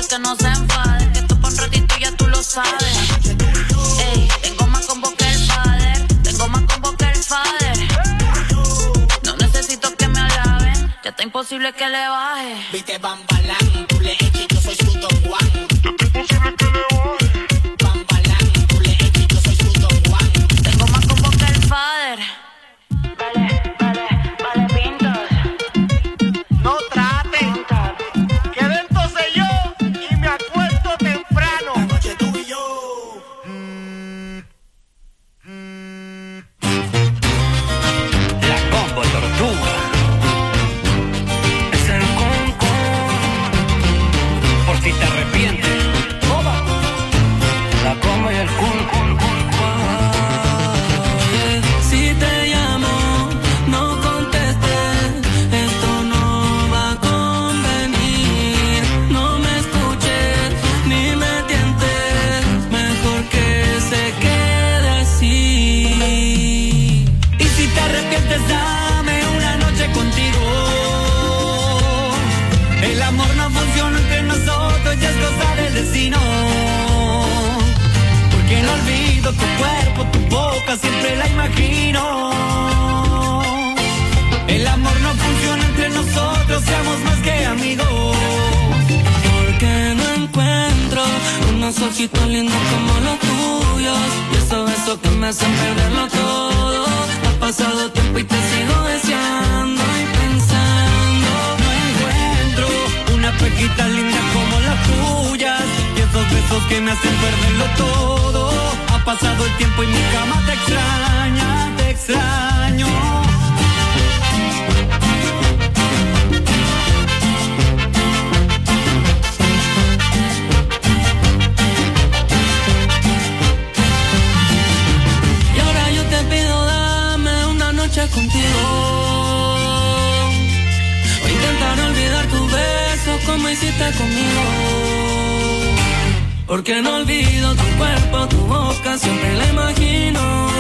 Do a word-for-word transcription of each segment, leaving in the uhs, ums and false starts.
que no se enfade, que esto pa' un ratito ya tú lo sabes. Ey, tengo más combo que el father, tengo más combo que el father. No necesito que me alaben, ya está imposible que le baje. Viste Bambalán, tú le eches, yo soy su Don Juan. Ya está imposible que le baje. Bambalán, tú le eches, yo soy su Don Juan. Tengo más combo que el father. Vale, vale, vale, pintos. No traten, que de entonces yo y me acuesto temprano. La noche tú y yo. La combo tortuga. Es el conco. Por si te arrepientes. La combo y el kun, kun, kun, kun. Si te llamo, no contestes, esto no va a convenir. No me escuches, ni me tientes, mejor que se quede así. Y si te arrepientes, dame una noche contigo. El amor no funciona entre nosotros, ya es cosa del destino. Que no olvido tu cuerpo, tu boca, siempre la imagino. El amor no funciona entre nosotros, seamos más que amigos. Porque no encuentro unos ojitos lindos como los tuyos. Y esos besos que me hacen perderlo todo. Ha pasado tiempo y te sigo deseando y pensando. No encuentro una pequita linda como las tuyas. Y esos besos que me hacen perderlo todo. Ha pasado el tiempo y mi cama te extraña, te extraño. Y ahora yo te pido, dame una noche contigo. O intentar olvidar tu beso como hiciste conmigo. Porque no olvido tu cuerpo, tu boca, siempre la imagino.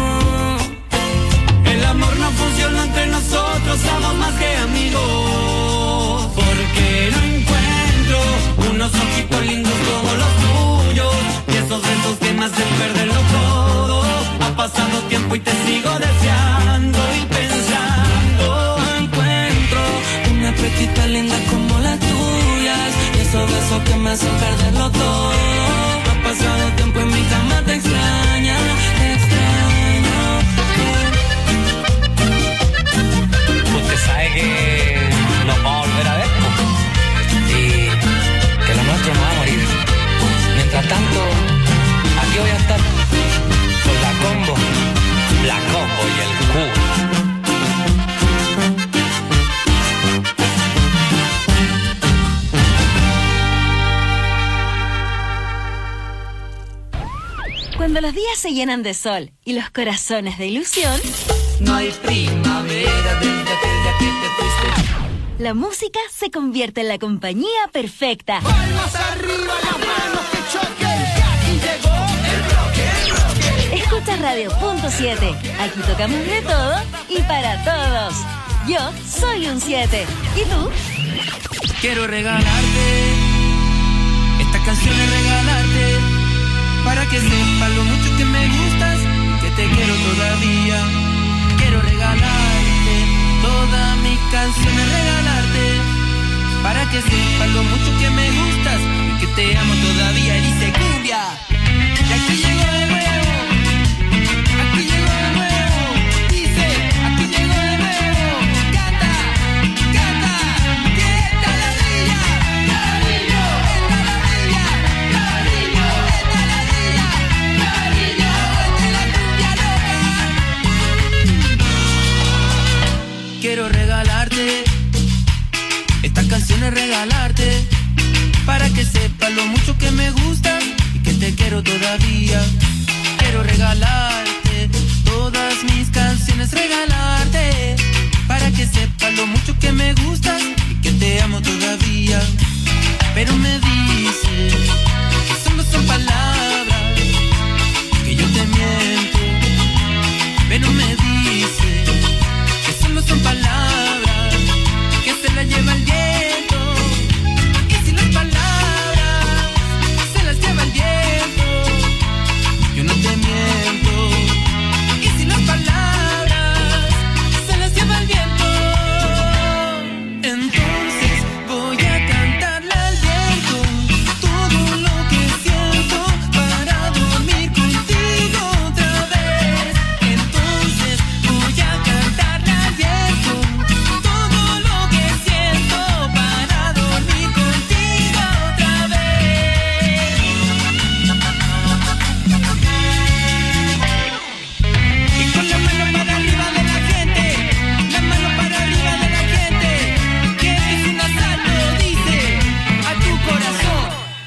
El amor no funciona entre nosotros, somos más que amigos. Porque no encuentro unos ojitos lindos como los tuyos. Y esos besos que me hacen perderlo todo. Ha pasado tiempo y te sigo deseando y pensando. No encuentro una petita linda como las tuyas. Y esos besos que me hacen perderlo todo. Ha pasado tiempo en mi cama, te extraña, te extraño. Usted sabe que nos vamos a volver a ver, ¿no? Y que lo nuestro no va a morir. Mientras tanto, aquí voy a estar con la combo, la combo y el cubo. Cuando los días se llenan de sol y los corazones de ilusión, No hay primavera desde aquel día que te fuiste. la música se convierte en la compañía perfecta. Palmas arriba, las manos que choquen. Aquí llegó el bloque, el bloque. Escucha Radio Punto siete. Aquí tocamos de todo y para todos. Yo soy un siete. ¿Y tú? Quiero regalarte, esta canción es regalarte, para que sepas lo mucho que me gustas y que te quiero todavía. Quiero regalarte, todas mis canciones regalarte, para que sepas lo mucho que me gustas y que te amo todavía. Y dice cumbia, y aquí llego de nuevo, aquí llego de nuevo, dice, aquí llego de nuevo, canta, canta, que esta la villa, la villa, esta la villa, la villa, esta la villa, la villa, esta la cumbia loca. Quiero regalarte, esta canción es regalarte, para que sepas lo mucho que me gusta y que te quiero todavía. Quiero regalarte, todas mis canciones regalarte, para que sepas lo mucho que me gustas y que te amo todavía. Pero me dices que solo son palabras, que yo te miento. Pero me dices que solo son palabras, que se las lleva el viento. Y si las palabras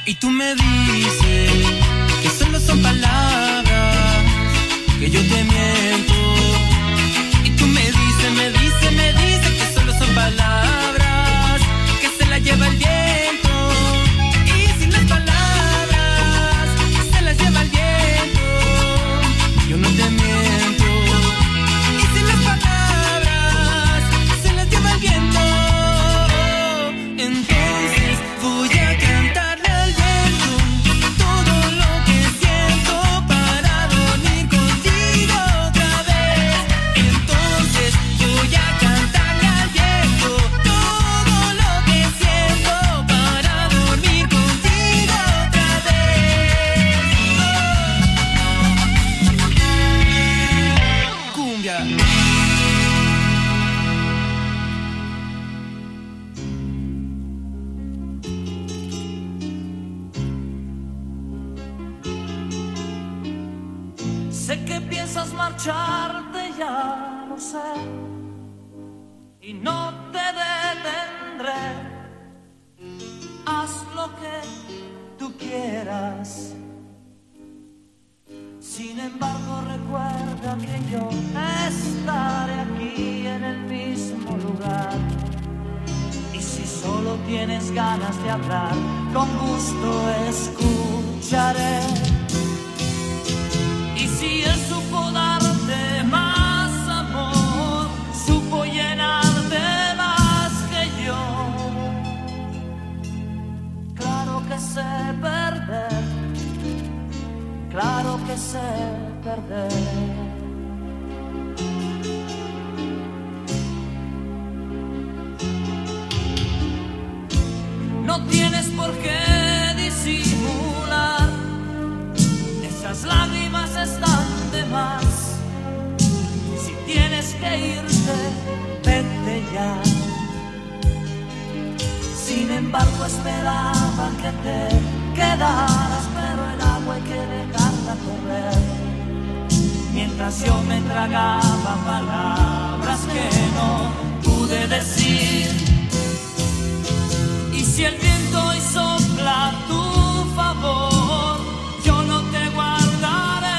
Y tú me dices que solo son palabras, que yo te miento. Y tú me dices, me dices, me dices que solo son palabras, que se las lleva el viento. Y si las palabras se las lleva el viento, yo no te miento. Y si las palabras se las lleva el viento, entonces voy a cantarle al viento todo lo que siento para dormir contigo otra vez. Entonces voy a cantarle al viento todo lo que siento para dormir contigo otra vez. Oh. Cumbia. Sé que piensas marcharte, ya lo sé, y no te detendré. Haz lo que tú quieras. Sin embargo, recuerda que yo estaré aquí en el mismo lugar. Y si solo tienes ganas de hablar, con gusto escucharé. Y si él supo darte más amor, supo llenarte más que yo. Claro que sé perder, claro que sé perder. No tienes por qué disimular, esas lágrimas están de más. Si tienes que irte, vete ya. Sin embargo, esperaba que te quedaras, pero el agua hay que dejarla correr. Mientras yo me tragaba palabras que no pude decir. Y si el viento hoy sopla a tu favor, yo no te guardaré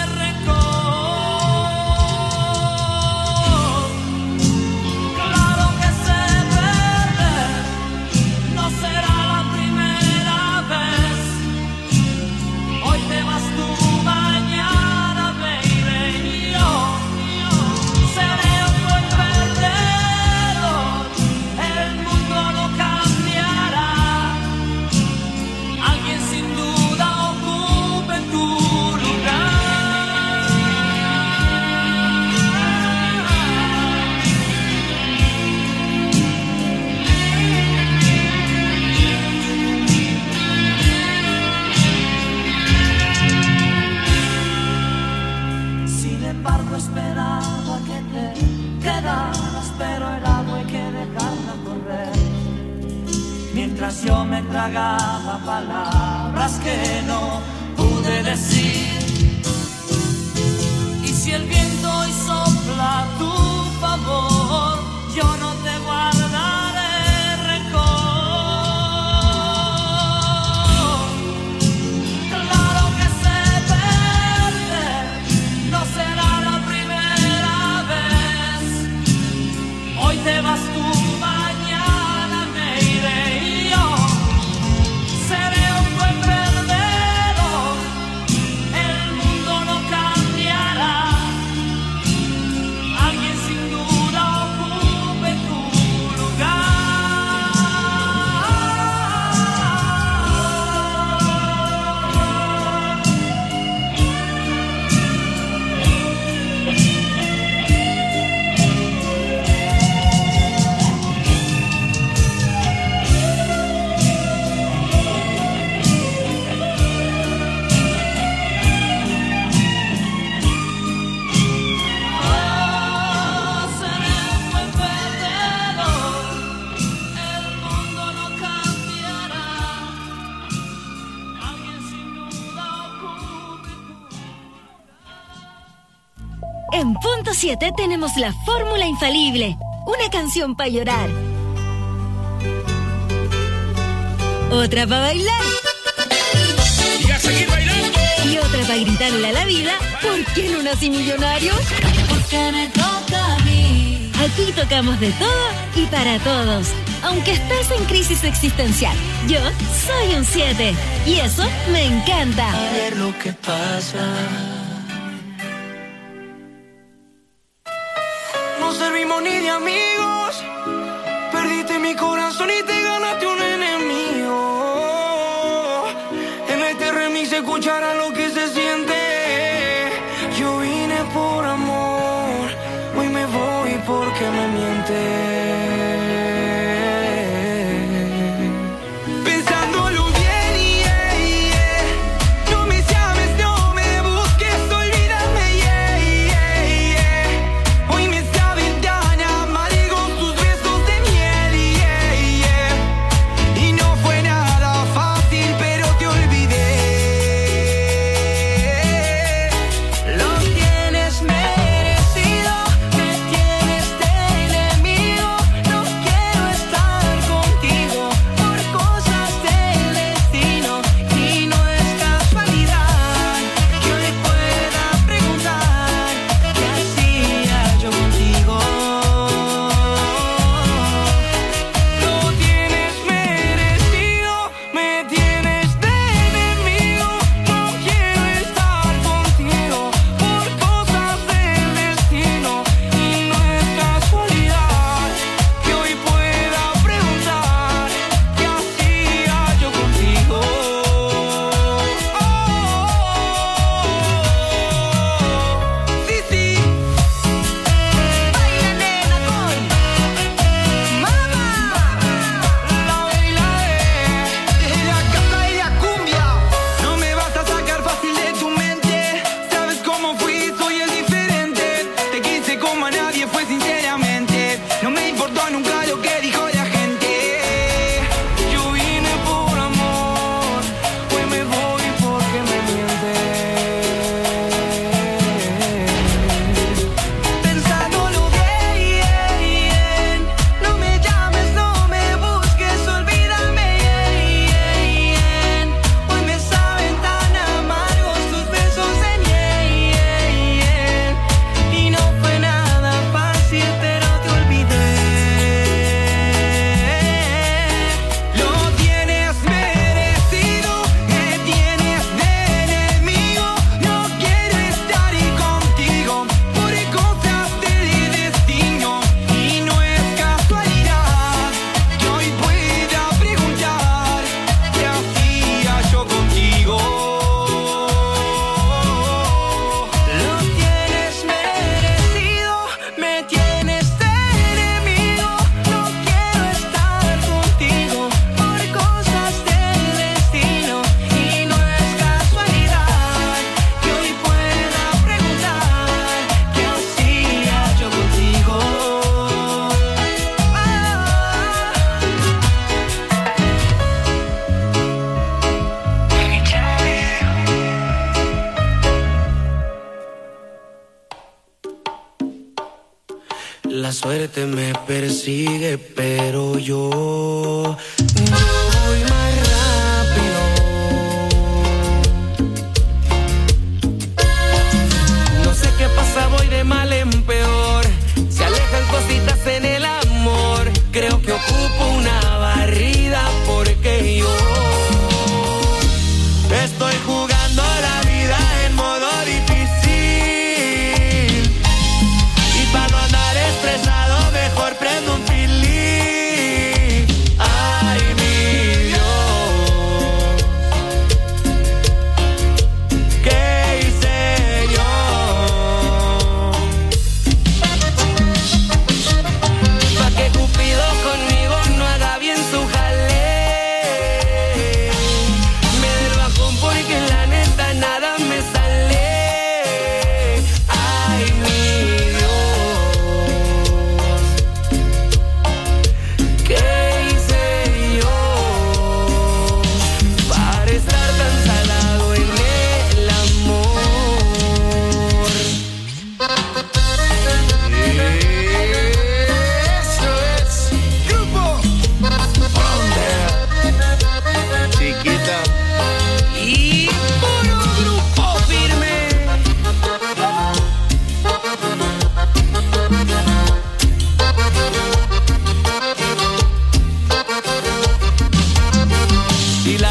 rencor. Claro que sé perder, no será la primera vez. Hoy te vas tú, mañana, baby, y yo, yo seré un buen perdedor. El mundo no cambiará. Alguien sin duda ocupe tu lugar. Sin embargo, esperaba que te quedaras, pero el agua hay que dejarla correr. Mientras yo me tragaba palabras que no pude decir. Y si el viento hoy sopla a tu favor, yo no te guardaré rencor. Claro que sé perder, no será la primera vez. Hoy te vas tú, mañana me iré y yo seré un buen perdedor. El mundo no cambiará. Alguien sin duda ocupe tu lugar. Oh, seré un buen perdedor. El mundo no cambiará. Alguien sin duda ocupe tu lugar. En punto siete tenemos la fórmula infalible. Una canción para llorar. Otra para bailar. y a seguir bailando. Y otra para gritarle a la vida, ¿por qué no nací millonario? Porque me toca a mí. Aquí tocamos de todo y para todos. Aunque estés en crisis existencial, yo soy un siete. Y eso me encanta. A ver lo que pasa. No servimos ni de amigos. Perdiste mi corazón y te ganaste un enemigo. En este remix se escuchará lo que se siente. Yo vine por amor, hoy me voy porque me mientes. La suerte me persigue, pero yo, yo voy más rápido. No sé qué pasa, voy de mal en peor. Se alejan cositas en el amor. Creo que ocupo una barrida porque yo estoy jugando la vida en modo difícil. Y para no andar estresado, mejor prendo un feeling. Ay,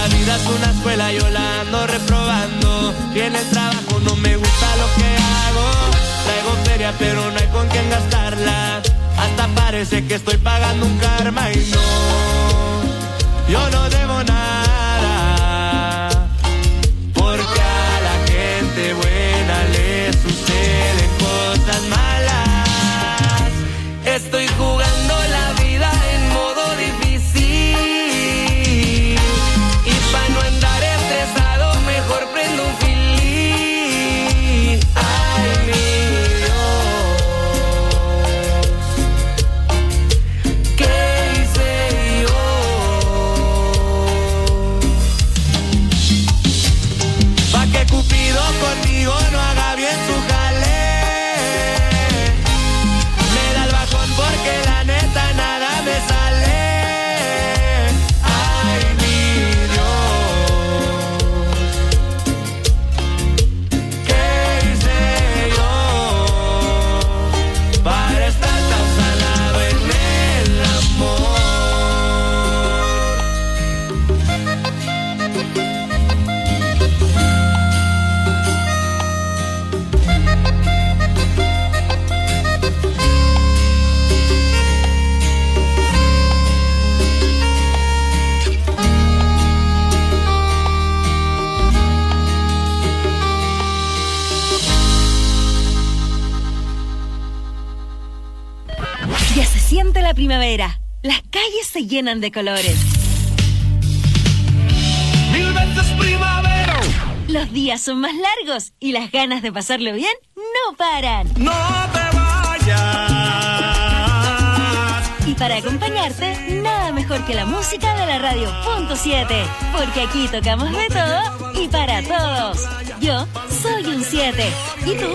La vida es una escuela, yo la ando reprobando. Y en el trabajo no me gusta lo que hago. Traigo feria pero no hay con quién gastarla. Hasta parece que estoy pagando un karma y no, yo no debo nada. Porque a la gente buena le suceden cosas malas. Estoy jugando la vida en modo difícil. Y para no andar estresado mejor prendo un filín. Ay, mi Dios, ¿qué hice yo? Pa' que Cupido conmigo no haga bien su jale. Me da el bajón porque la neta nada me sale. Ay, mi Dios, ¿qué hice yo para estar tan salado en el amor? Ya se siente la primavera. Las calles se llenan de colores. Mil veces primavera. Los días son más largos y las ganas de pasarlo bien no paran. No te vayas. Y para acompañarte, nada mejor que la música de la radio punto siete. Porque aquí tocamos de todo y para todos. Yo soy un siete. ¿Y tú?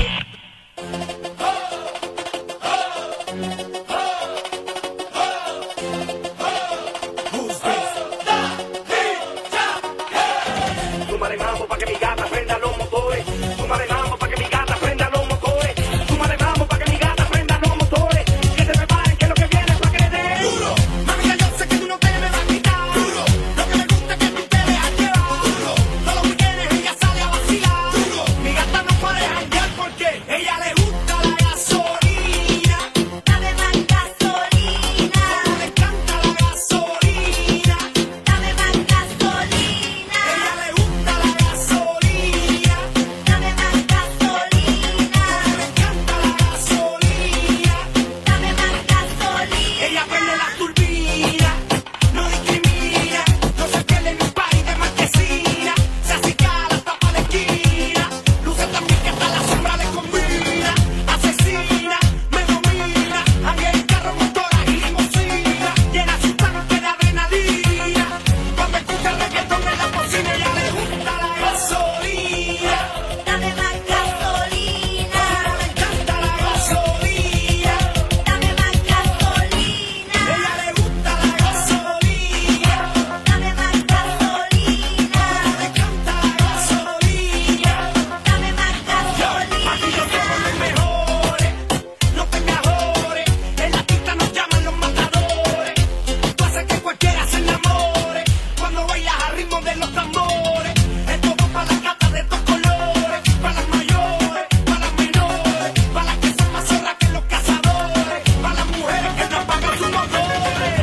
Súmale mambo pa' que mi gata prenda los motores. Súmale mambo pa' que mi gata prenda los motores. Súmale mambo pa' que mi gata prenda los motores. Que se preparen que lo que viene es pa' que le den duro. Mami, yo sé que tú no te me vas a quitar duro. Lo que me gusta es que tú te dejas llevar duro. Todos los weekends ella sale a vacilar duro. Mi gata no puede janguear porque ella le gusta la gasolina. Dame más gasolina, Como le encanta la gasolina. dame más gasolina, Ella le gusta la gasolina. dame más gasolina, Como le encanta la gasolina. dame más gasolina. Ella prende la turbina, no discrimina, no se pierde en un party de marquesina, se acicala hasta pa' la esquina, luce también que hasta la sombra le combina, asesina, me domina, anda en carro, motora y limosina, llena su tanque de adrenalina, cuando escucha el reggaetón en la bocina, ella le gusta la gasolina, Dame más gasolina, como le encanta la gasolina. dame más gasolina, Ella le gusta la gasolina, dame más gasolina, le encanta la gasolina. dame más Aquí yo gasolina. tengo los mejores, no te me ajores. En la pista nos llaman los matadores. Tú haces que cualquiera se enamore cuando bailas al ritmo de los tambores. Es todo para las gatas de estos colores, para las mayores, para las menores, para las que son más zorras que los cazadores, para las mujeres que no apagan sus motores.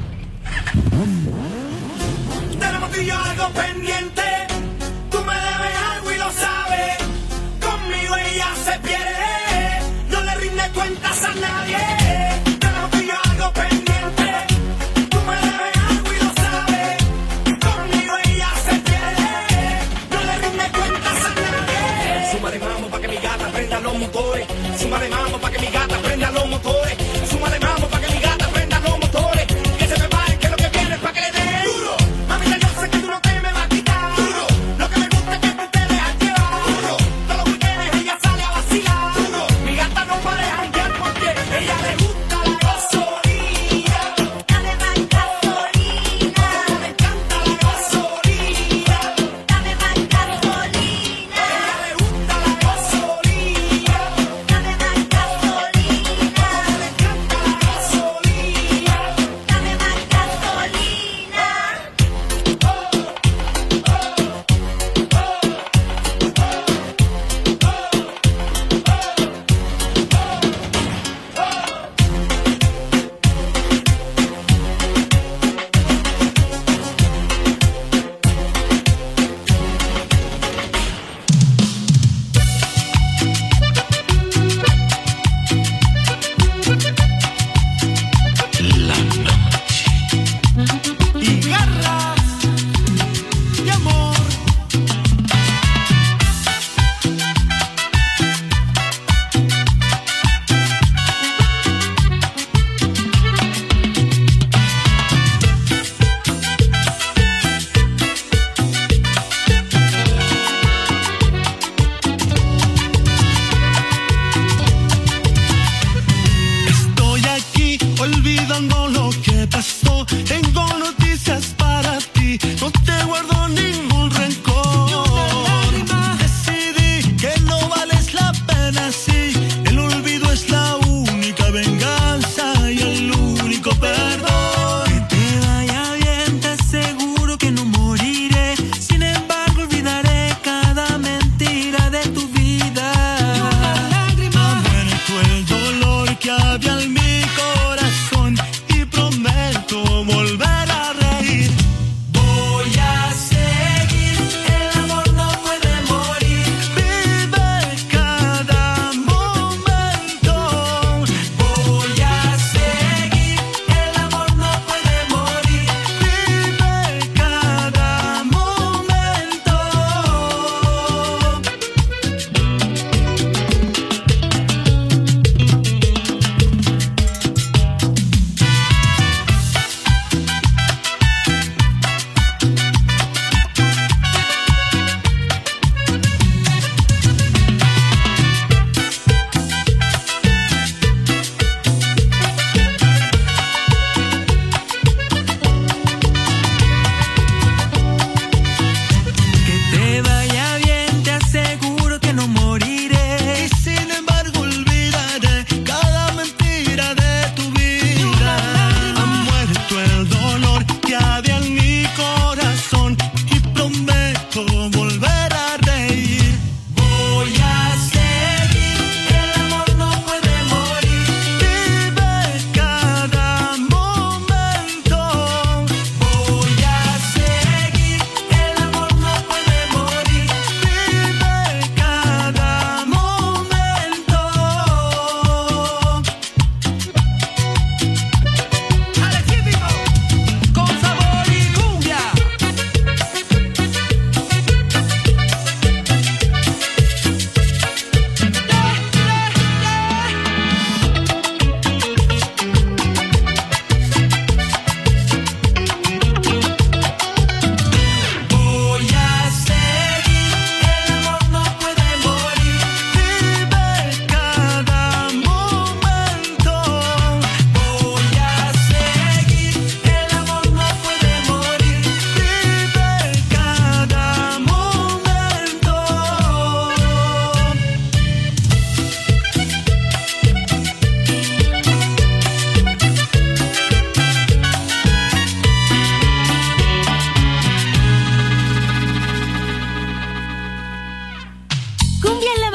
Tenemos tú y yo algo pendiente. Tú me debes algo y lo sabes. Conmigo ella se pierde. No le rinde cuentas a nadie. Tenemos tú y yo algo pendiente. Tú me debes algo y lo sabes. Conmigo ella se pierde. No le rinde cuentas a nadie. Súmale mambo pa' que mi gata prenda los motores. Súmale mambo pa' que mi gata prenda los motores. Súmale mambo pa' que mi gata prenda los motores. Que se preparen que lo que viene es pa' que le den duro. Mami, yo sé que tú no te me vas a quitar duro. Lo que me gusta es que tú te dejas llevar duro. Todos los weekends ella sale a vacilar duro. Mi gata no puede janguear porque ella le gusta la gasolina. Dame más gasolina, Como le encanta la gasolina. dame más gasolina, Ella le gusta la gasolina. dame más gasolina.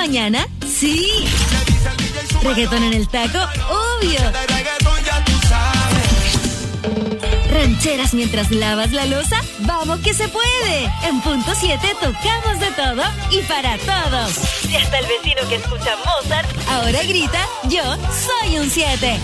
mañana? Sí. Reggaetón en el taco, obvio. Rancheras mientras lavas la loza, vamos que se puede. En punto siete tocamos de todo y para todos. Y hasta el vecino que escucha Mozart ahora grita, yo soy un siete.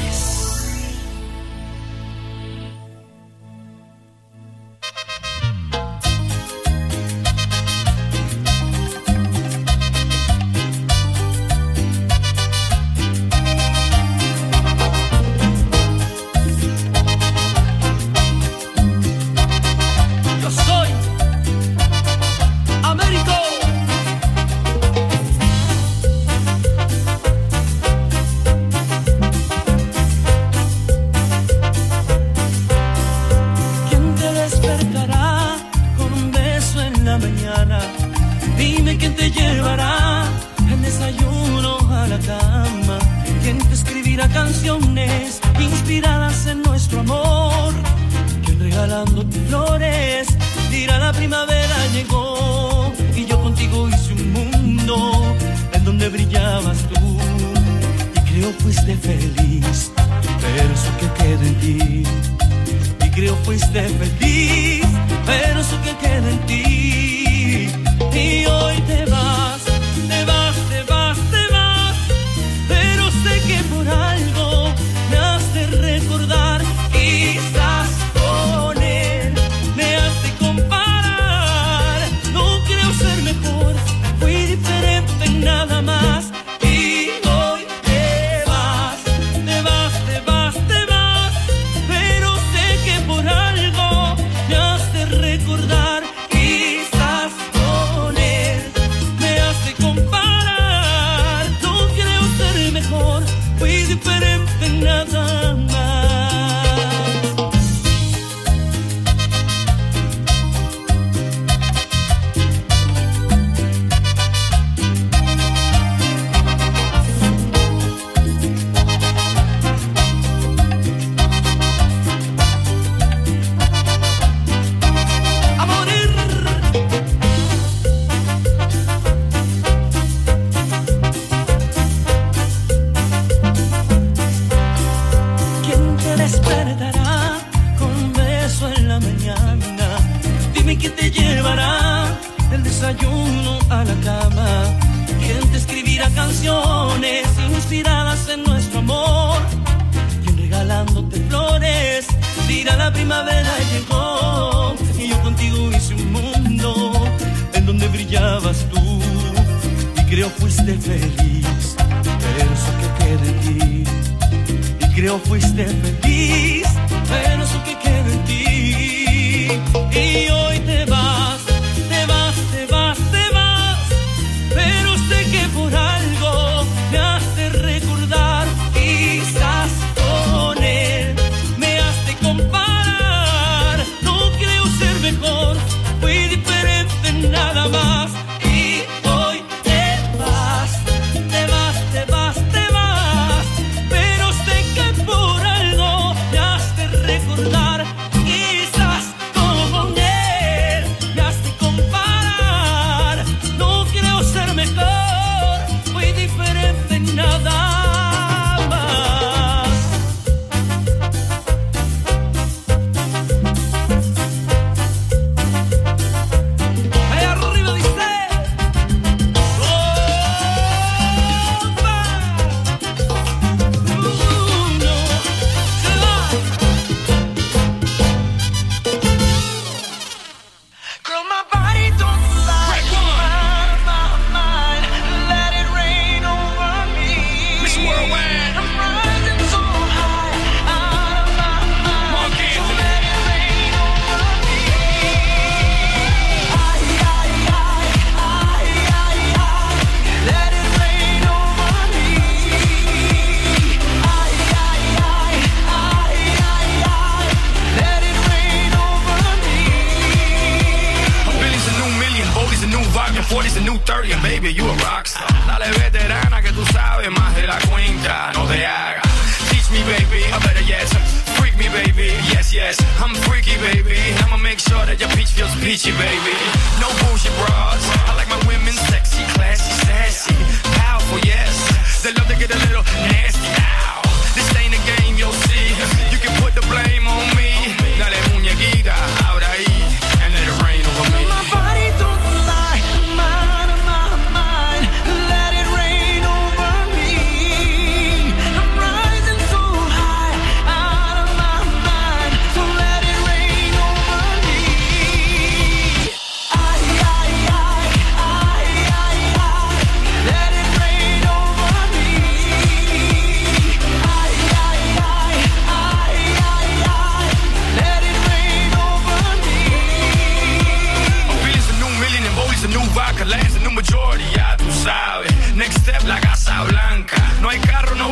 forty's a new thirty, and baby, you a rockstar. Dale veterana que tú sabes más de la cuenta, no te hagas. Teach me, baby, I better yes. Freak me, baby, yes, yes. I'm freaky, baby. I'ma make sure that your peach feels peachy, baby. No bullshit bras. I like my women sexy, classy, sassy.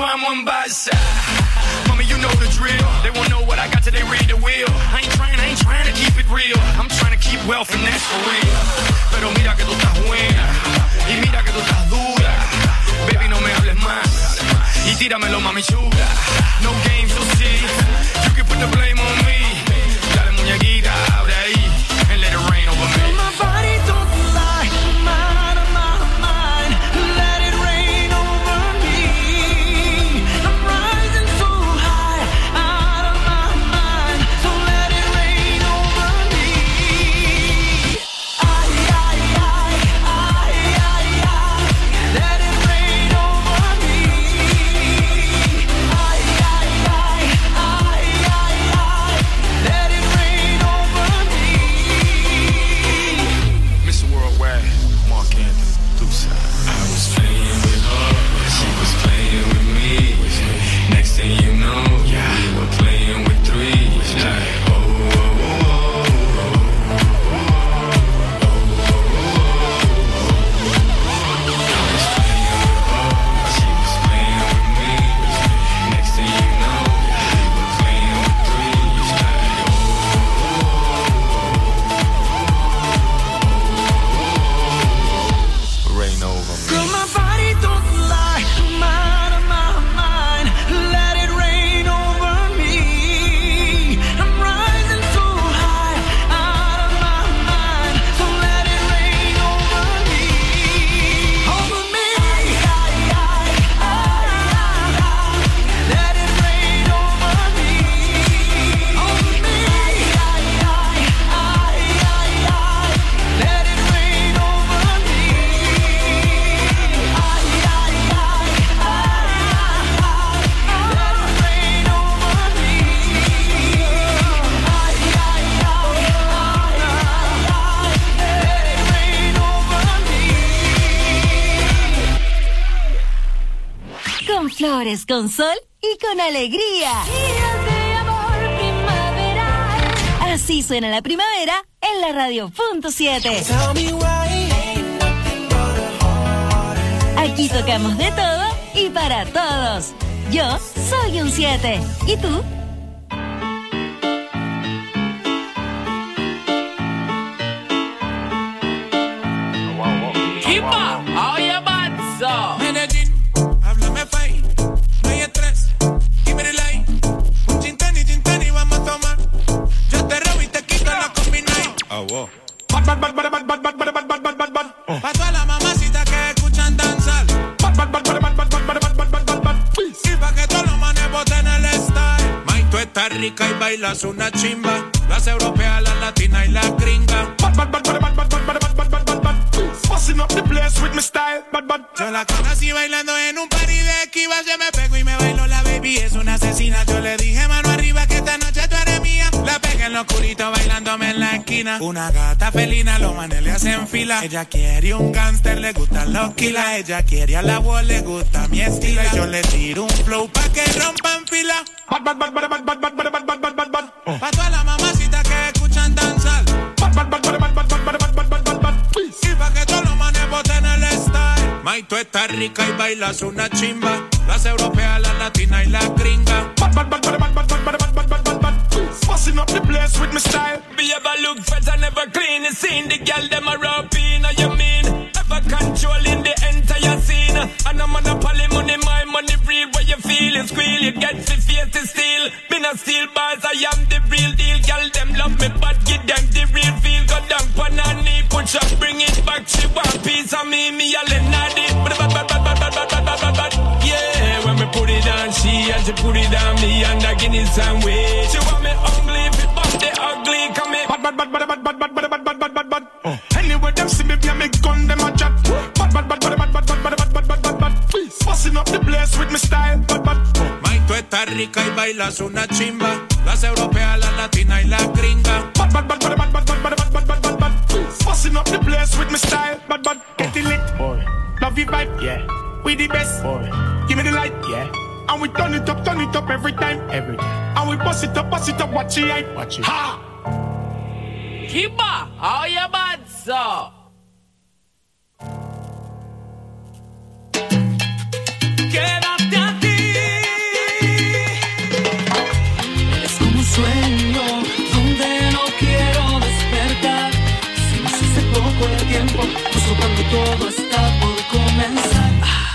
vamos en balsa. Mommy, you know the drill. They won't know what I got till they read the wheel. I ain't trying, I ain't trying to keep it real. I'm trying to keep wealth and that's for real. Pero mira que tú estás buena y mira que tú estás dura. Baby, no me hables más y tíramelo, mami chula. No games, you'll see. You can put the blame on me. Dale muñequita, abre ahí and let it rain over me. My body don't lie, I'm out of my mind. Let it rain over me. I'm rising so high, out of my mind. So let it rain over me. Ay, ay, ay, ay, ay, ay. Let it rain over me. Ay, ay, ay, ay, ay, ay. Let it rain over me. Mister Worldwide, Mark Anthony, Deuce. I was playing with her, she was playing with me. Next thing you know, we were playing with three. Like, oh, oh, oh, I was playing with her, she was playing with me. Next thing you know, we were playing with three. Like, oh, rain over me. Girl, my body don't lie, I'm out of my mind. Let it rain over me. I'm rising so high, out of my mind. So let it rain over me. Over me. Ay, ay, ay, ay, ay. Let it rain over me. Over me. Ay, ay, ay, ay, ay, ay. Let it rain over me. Ay, ay, ay, ay, ay. Let it rain over me. Ay, ay, ay, ay, ay. Let it rain over me. Con flores, con sol y con alegría. Así suena la primavera en la radio punto siete. Aquí tocamos de todo y para todos. Yo soy un siete. ¿Y tú? Keepa, oye, Batso. Medellín, háblame fai. No hay estrés, give me the light. Un gin tonic, gin tonic, vamos a tomar. Yo te robo y te quito la combination. Oh, wow. Bad, bad, bad, bad, bad, bad, bad, bad, bad, bad, bad, bad. Pa' todas las mamacitas que escuchan danzar. Bad, bad, bad, bad, bad, bad, bad, bad, bad, bad, bad, bad. Y pa' que todos los manes boten el style. May, tú estás rica y bailas una chimba. Las europeas, las latinas y las gringas. Bad, bad, bad, bad, bad, bad, bad, bad, bad, bad, bad, bad. Busting up the place with my style. Bad, bad. Yo la conocí bailando en un party de esquivas. Yo me pego y me bailo, la baby es una asesina. Yo le dije mano arriba que esta noche tú eres mía. La pegué en lo oscurito bailándome en la esquina. Una gata felina, los manes le hacen fila. Ella quiere un gangster, le gustan los kilas. Ella quiere a la voz, le gusta mi estilo. Y yo le tiro un flow pa' que rompan fila. Bad, bad, bad, bad, bad, bad, bad, bad, bad, bad, bad, bad. Pa' todas las mamacitas que escuchan danzar. Bad, bad, bad, bad, bad, bad, bad, bad, bad, bad, bad, bad. Y pa' que todos los manes boten el style. May, tú estás rica y bailas una chimba. Las europeas, las latinas y las gringas. Bad, bad, bad, bad, bad, bad, bad, bad, bad, bad, bad, bad. Busting up the place with my style. Be ever look fresh and never clean. You seen the girl them a rap in, you mean? Ever controlling the entire scene. And I'm on a poly money, my money real. Where you feel it squeal, you get the face to steal. Been a steel bars, I am the real deal. Girl them love me, but give them the real feel. Go down on her knee, push up, bring it back. She want piece of me, me a lenadi. Yeah, when me put it on she and she put it on me and I give it some way. She want me ugly, fit bump the ugly, come here. Bad, bad, bad, bad, bad, bad, bad, bad, bad, bad, bad, bad. Anyway, them see me, me me gun, them a chat. Bad, bad, bad, bad, bad, bad, bad, bad, bad, bad, bad, bad. Busting up the place with my style. Bad, bad. May, tú estás rica y bailas una chimba. Las europeas, las latinas y las gringas. Bad, bad, bad, bad, bad, bad, bad, bad, bad, bad, bad, bad. Busting up the place with my style. Bad, bad. Get it lit, boy. Love you vibe, yeah. We the best, boy. Give me the light, yeah. And we turn it up, turn it up every time, every time. And we bust it up, bust it up, watch it, hype. Watch it. Ha! Kiba, how you bad, so? Quédate aquí. todo está por comenzar.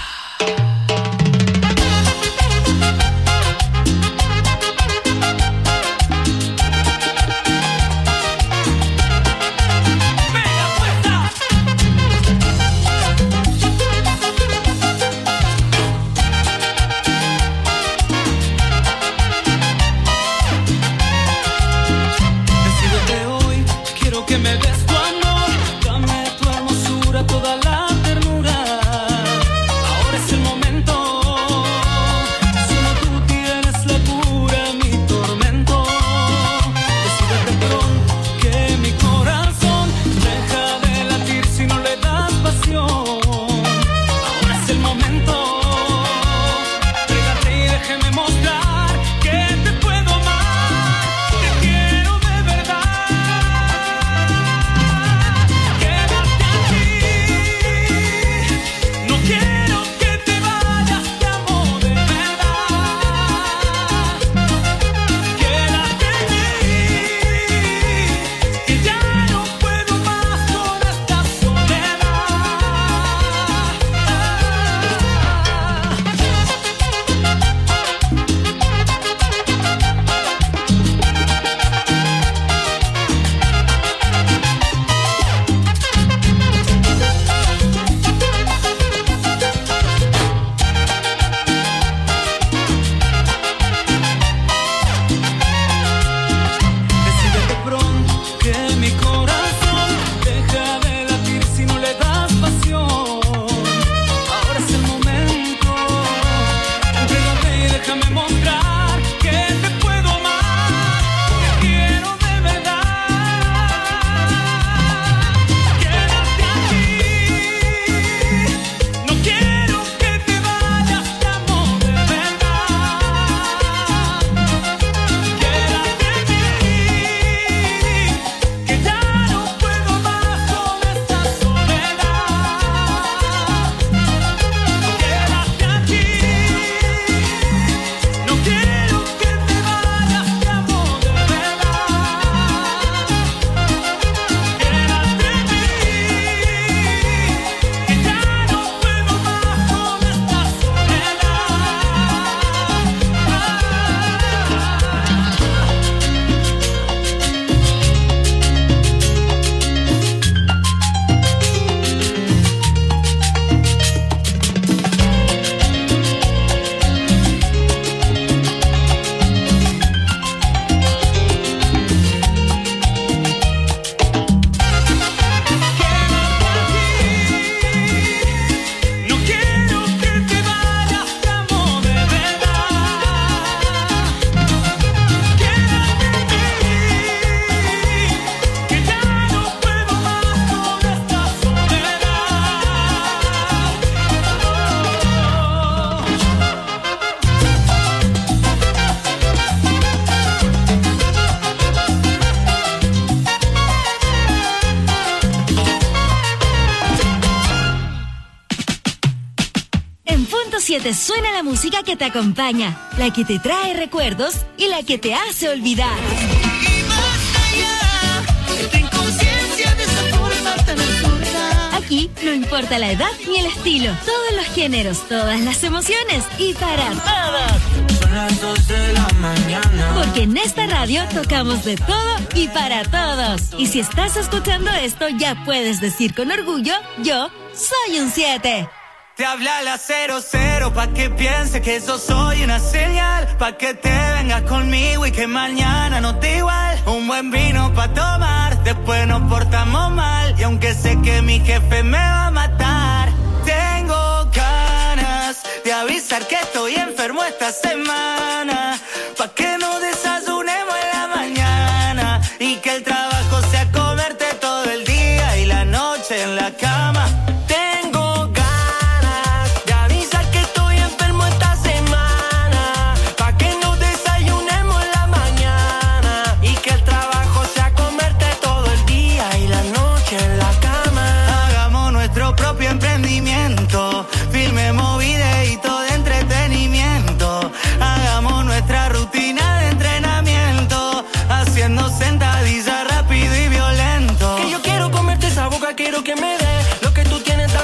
siete suena la música que te acompaña, la que te trae recuerdos y la que te hace olvidar. Y más allá, esta inconsciencia de esa forma tan absurda. Aquí no importa la edad ni el estilo, todos los géneros, todas las emociones y para todos. Son las dos de la mañana. Porque en esta radio tocamos de todo y para todos. Y si estás escuchando esto, ya puedes decir con orgullo, yo soy un siete. Te habla la cero cero pa' que piense que yo soy una señal, pa' que te vengas conmigo y que mañana no te igual. Un buen vino pa' tomar, después nos portamos mal. Y aunque sé que mi jefe me va a matar, tengo ganas de avisar que estoy enfermo esta semana, pa' que no desayunemos en la mañana y que el trabajo sea comerte todo el día y la noche en la cama. Quiero que me dé lo que tú tienes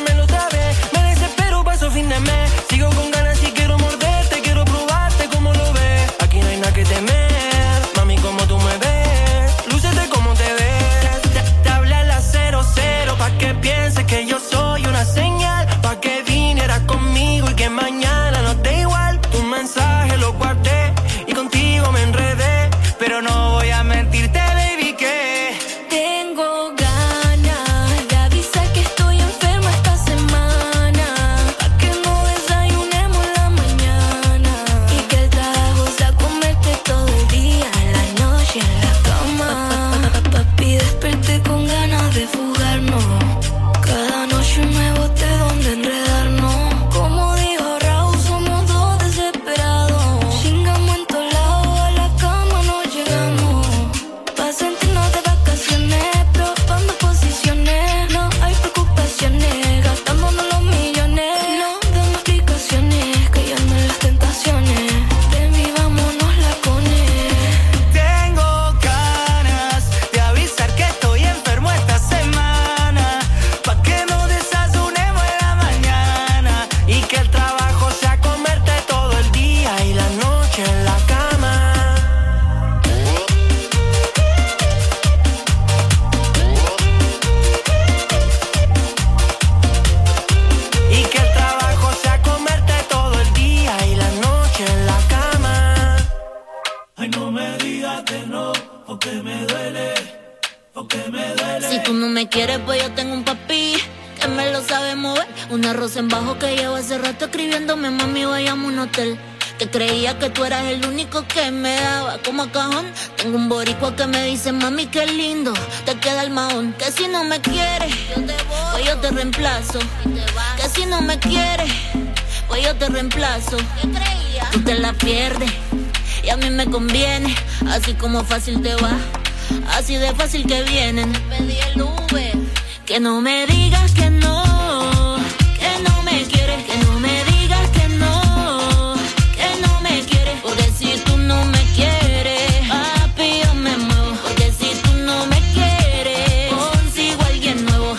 quieres, pues yo tengo un papi que me lo sabe mover. Una rosa en bajo que llevo hace rato escribiéndome, mami, vayamos a un hotel. Que creía que tú eras el único que me daba como a cajón. Tengo un boricua que me dice, mami, qué lindo te queda el mahón. Que si no me quieres, yo te voy, pues yo te reemplazo. Que si no me quieres, pues yo te reemplazo. ¿Qué creías? Tú te la pierdes y a mí me conviene. Así como fácil te va, así de fácil que vienen. Pedí el Uber. Que no me digas que no, que no me quieres. Que no me digas que no, que no me quieres. Porque si tú no me quieres, papi, yo me muevo. Porque si tú no me quieres, consigo a alguien nuevo.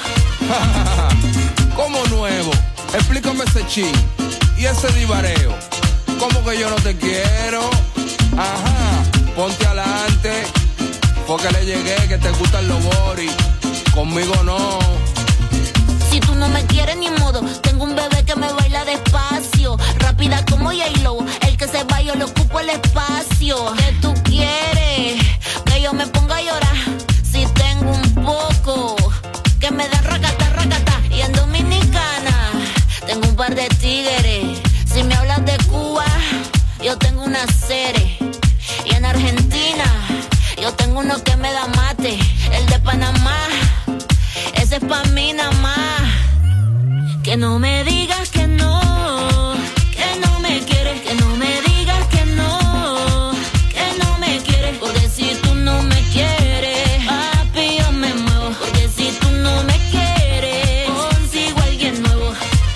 ¿Cómo nuevo? Explícame ese chin y ese divareo. ¿Cómo que yo no te quiero? Ajá, ponte adelante, porque le llegué que te gustan los boris. Conmigo no. Si tú no me quieres ni modo, tengo un bebé que me baila despacio, rápida como J-Lo, el que se va yo le ocupo el espacio. ¿Qué tú quieres? Que yo me ponga a llorar. Si tengo un poco, que me da racata, racata. Y en Dominicana, tengo un par de tigres. Si me hablas de Cuba, yo tengo una serie. Y en Argentina, yo tengo uno que me da mate. El de Panamá, ese es pa' mí nada más. Que no me digas que no, que no me quieres. Que no me digas que no, que no me quieres. Porque si tú no me quieres, papi, yo me muevo. Porque si tú no me quieres, consigo a alguien nuevo.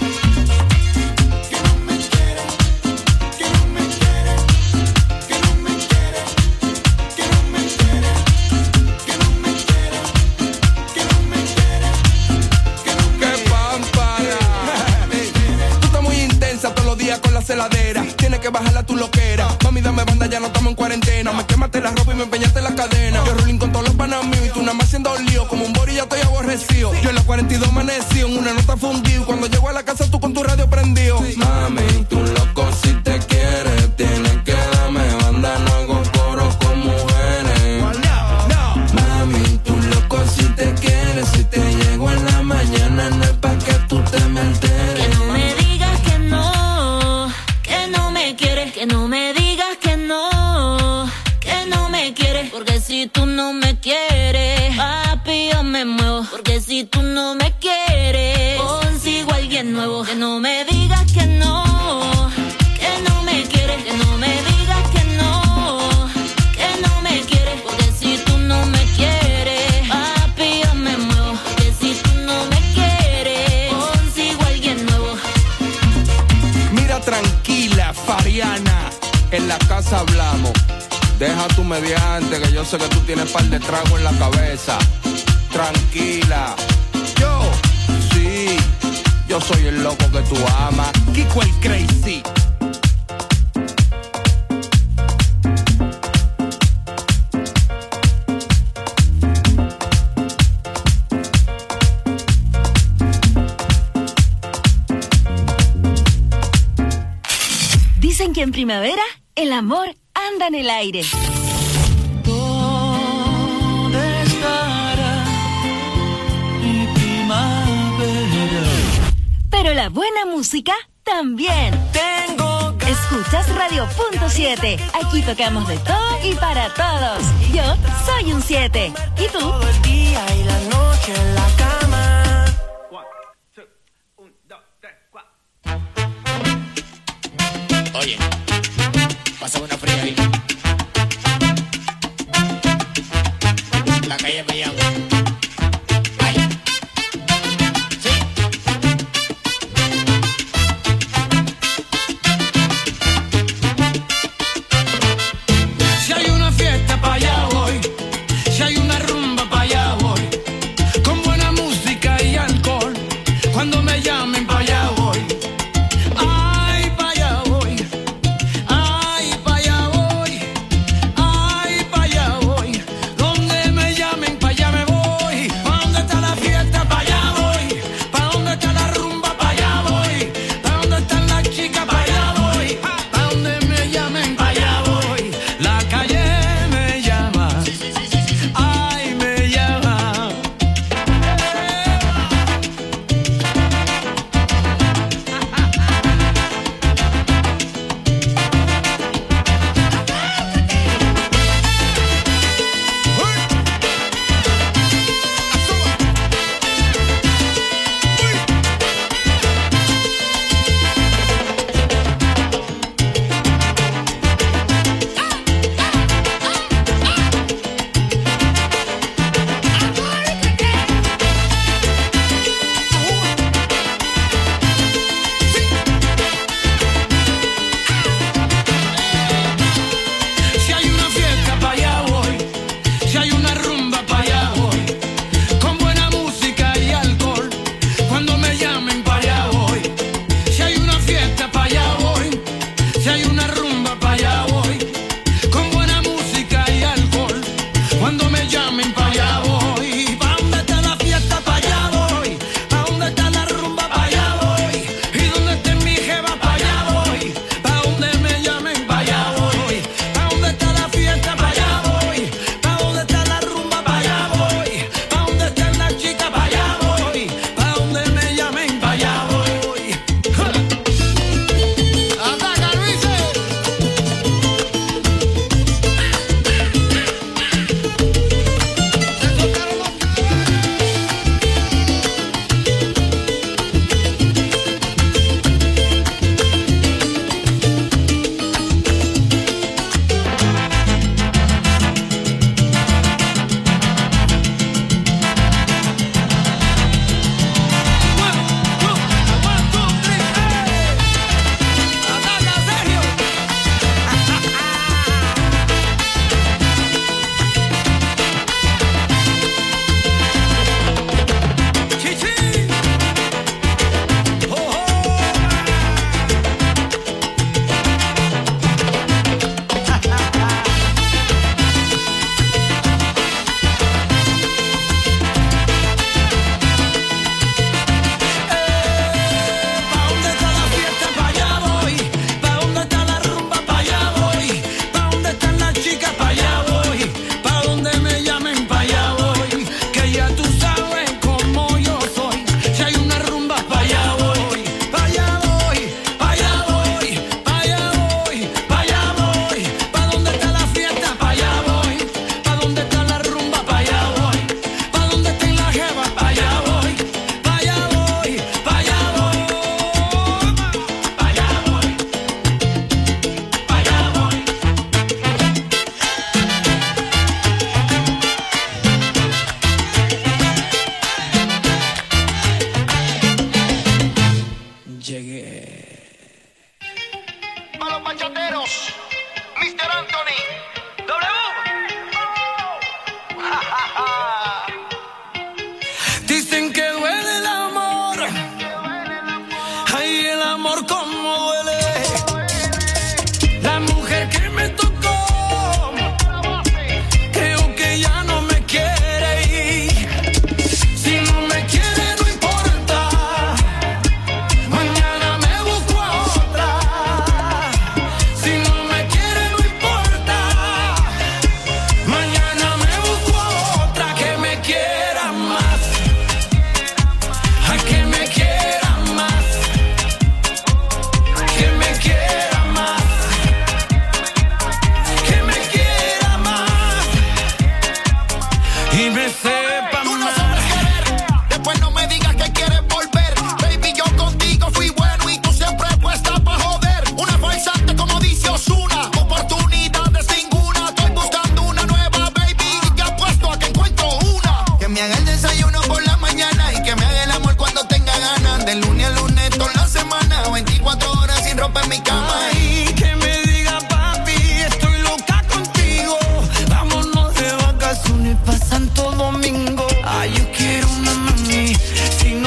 Que no me quiere, que no me quiere, que no me quiere, que no me quiere, que no me quiere, que no me quiere, que no me ¡Qué pámpara! Tú estás muy intensa todos los días con la celadera. Tienes que bajarla tu loquera. Mami, dame banda, ya no estamos en cuarentena. Me quemaste la ropa y me empeñaste la cadena. Yo rolling con todos los panas míos y tú nada más haciendo lío. Como un bori ya estoy aborrecido. Yo en la cuarenta y dos amanecido, en una nota fundido. Cuando llego a la casa tú con tu radio prendido. Mami, tú loco si te quieres. Tienes que darme banda, no hago coro con mujeres. Mami, tú loco si te quieres. Si te llego en la mañana no es pa' que tú te me alteres. Que no me digas que no, que no me quieres. Que no me digas que no, que no me quieres. Porque si tú no me quieres, papi, yo me muevo. Porque si tú no me quieres, consigo a alguien nuevo. Que no me digas que no, que no me quieres. Que no me digas que no, que no me quieres. Porque si tú no me quieres, papi, yo me muevo. Porque si tú no me quieres, consigo a alguien nuevo. Mira, tranquila, Fariana, en la casa hablamos. Deja tu mediante, que yo sé que tú tienes par de trago en la cabeza. Tranquila. Yo, sí, yo soy el loco que tú amas. Kiko el crazy. Dicen que en primavera el amor anda en el aire. ¿Dónde estará mi primavera? Pero la buena música también. Tengo Escuchas Radio Punto siete. Aquí tocamos de todo y para todos. Yo soy un siete. ¿Y tú? todo el día y la noche en la cama. Oye, pásame una fría ahí. La calle me llama. Ay. Sí. Si hay una fiesta pa' allá voy, si hay una rumba pa' allá voy, con buena música y alcohol, cuando me llamen pa' allá voy. Ay, pa' allá voy, ay, pa' allá voy, ay, pa' allá voy, donde me llamen pa' allá me voy. Pa' donde está la fiesta pa' allá voy, pa' donde está la rumba pa' allá voy, pa' donde están las chicas pa' allá voy, pa' donde me llamen pa' allá voy. La calle me llama, ay, me llama.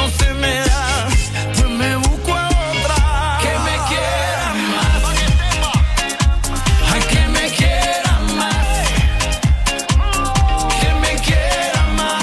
se me da, pues me busco a otra que me quiera más. Ay, que me quiera más. Que me quiera más.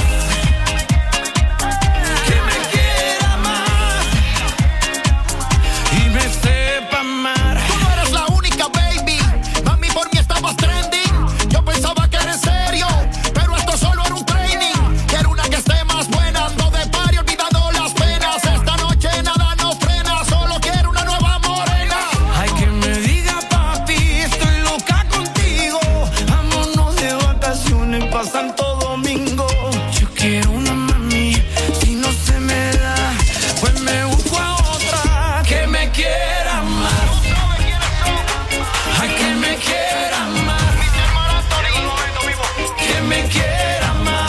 Que me quiera más. Y me sepa amar. Tú no eres la única, baby. Mami, por mí estabas trending. Yo pensaba que era en serio, pero esto solo era un training. Quiero una que esté más buena, ando de party olvidando las penas. Esta noche nada nos frena, solo quiero una nueva morena. Ay, que me diga papi, estoy loca contigo. Vámonos de vacaciones pa' Santo Domingo. Yo quiero una mami, si no se me da, pues me busco a otra que me quiera más. Ay, que me quiera más. Que me quiera más.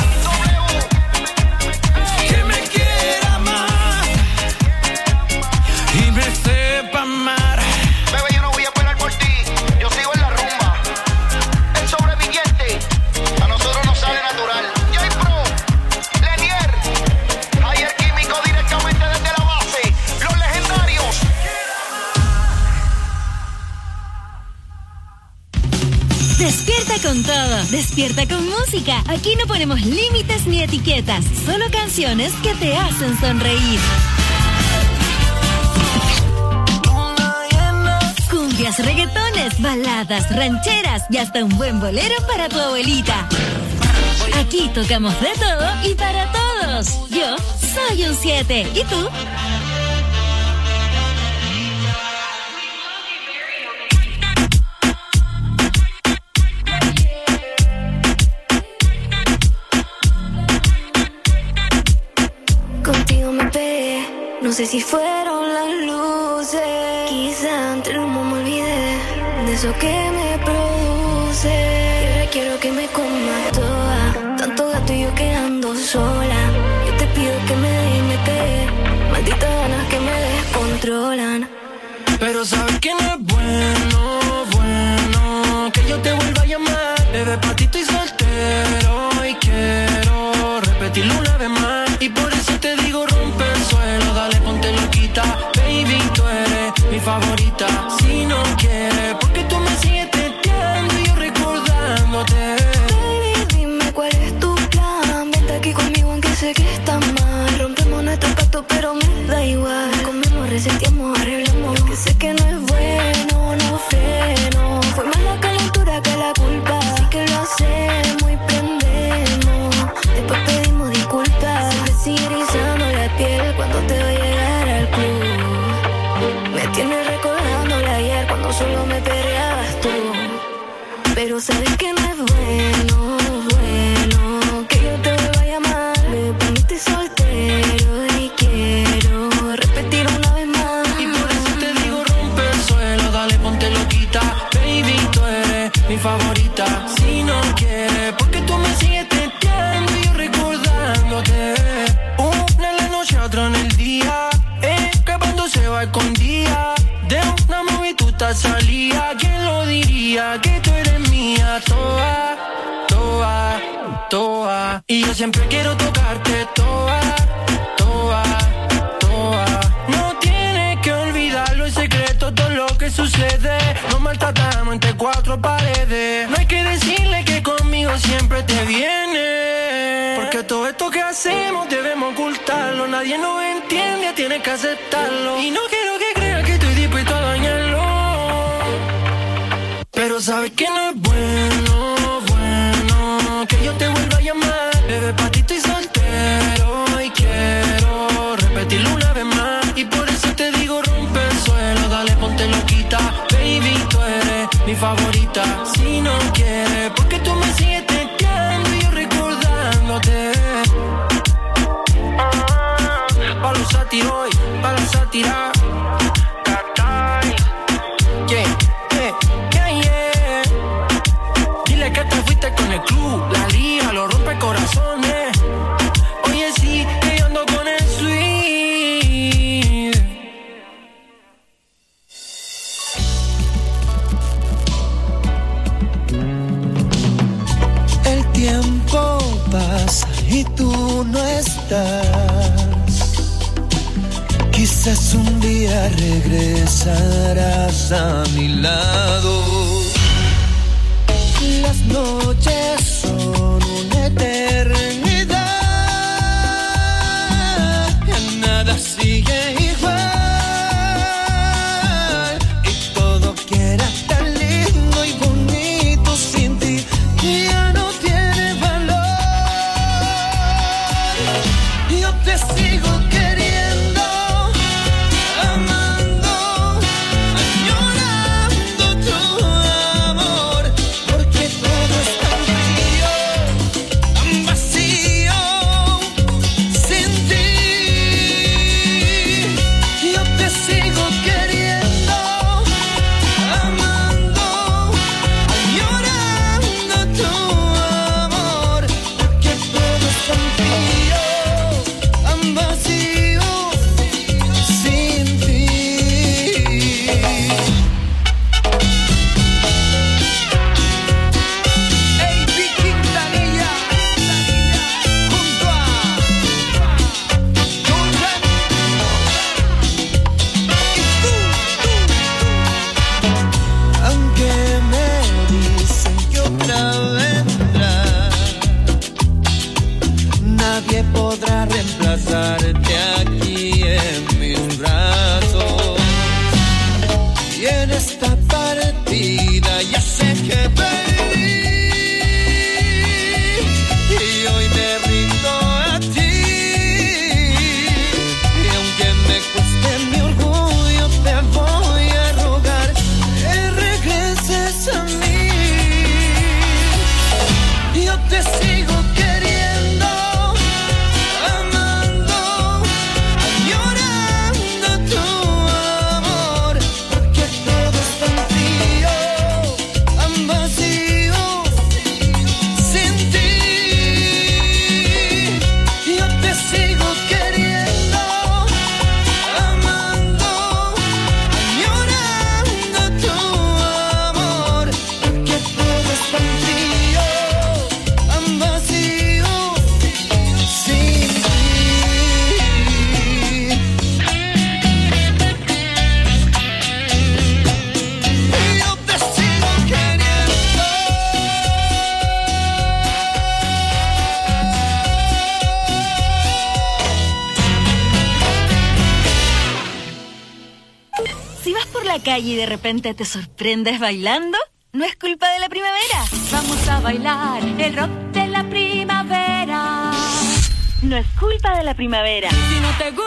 Que me quiera más. Y me sepa amar. Bebé, yo no voy a esperar por ti. Yo sigo en la rumba. El sobreviviente a nosotros nos sale natural. J Pro, Lenier, Ayer Químico directamente desde la base. Los legendarios. Despierta con todo, despierta con música. Aquí no ponemos límites ni etiquetas, solo canciones que te hacen sonreír. Cumbias, reggaetones, baladas, rancheras y hasta un buen bolero para tu abuelita. Aquí tocamos de todo y para todos. Yo soy un siete. ¿Y tú? Contigo me pegué, no sé si fueron las luces. Quizá entre el humo me olvidé de eso que me produce. Y ahora quiero que me comas toda, tanto gato y yo quedando sola. Yo te pido que me dejes y me pegue, malditas ganas que me descontrolan. Pero sabes que no es bueno, bueno que yo te vuelva a llamar. Bebé, pa' ti estoy soltero y quiero repetirlo una vez más. Y por eso te digo rompe el suelo, dale ponte loquita. Baby, tú eres mi favorita. Si no quieres, porque tú me sigues teteando y yo recordándote. Baby, dime cuál es tu plan. Vente aquí conmigo aunque sé que está mal. Rompemos nuestro pacto pero me da igual. Comemos, resentimos, arreglamos. Que sé que no es bueno, no freno. Fue más la calentura que la culpa. Así que lo hacemos y prendemos. Después pedimos disculpas. Me sigue erizando la piel cuando te voy a llegar al club. Me tienes recordando de ayer cuando solo me perreabas tú. Pero sabes que no es bueno, bueno que yo te vuelva a llamar. Me poniste soltero y quiero repetir una vez más. Y por eso te digo rompe el suelo, dale ponte loquita. Baby, tú eres mi favorita. Si no quieres, porque tú me sigues teteando y yo recordándote. Una en la noche, otra en el día, escapando se va escondida. De una movie tú estás salida. ¿Quién lo diría? Que tú eres mía. Toa, toa, toa. Y yo siempre quiero tocarte. Toa, toa, toa. No tienes que olvidarlo, el secreto, todo lo que sucede. Nos maltratamos entre cuatro paredes. No hay que decirle que conmigo siempre te viene. Porque todo esto que hacemos debemos ocultarlo. Nadie nos entiende, tienes que aceptarlo. Y no quiero que creas que estoy dispuesto a dañarlo. Pero sabes que no es bueno, bueno que yo te vuelva a llamar. Bebé, pa' ti estoy soltero y quiero repetirlo una vez más. Y por eso te digo rompe el suelo, dale ponte loquita. Baby, tú eres mi favorita. Si no quieres, porque tú me sigues teteando y yo recordándote. Pa' los sátiros, pa' los sátiras. Yeah, yeah, yeah, yeah. Dile que te fuiste con el club, la liga, lo rompe corazones. Oye, sí, que yo ando con el sweet. El tiempo pasa y tú no estás. Quizás un día regresarás a mi lado. Las noches son una eternidad, ya nada sigue igual y todo que era tan lindo y bonito sin ti ya no tiene valor. Yo te sigo queriendo, amando, añorando tu amor, porque todo es tan frío, tan vacío, sin ti. Yo te sigo queriendo, amando, añorando tu amor, porque todo es tan frío, tan vacío, sin ti. Ey, Vicky Quintanilla, junto a Jordan. Y tú, tú, tú. Aunque me dicen que otra vendrá, nadie podrá reemplazarte aquí en mis brazos. Y en esta partida ya sé que perdí, y hoy me rindo a ti. Y aunque me cueste mi orgullo, te voy a rogar que regreses a mí. Yo te sigo queriendo, amando, añorando tu amor, porque todo es tan frío, tan vacío, sin ti. Yo te sigo queriendo, amando, añorando tu amor, porque todo es tan frío, tan vacío, sin ti. Yo te sigo queriendo. Si vas por la calle y de repente te sorprendes bailando, no es culpa de la primavera. Vamos a bailar el rock de la primavera. No es culpa de la primavera. Si no te gusta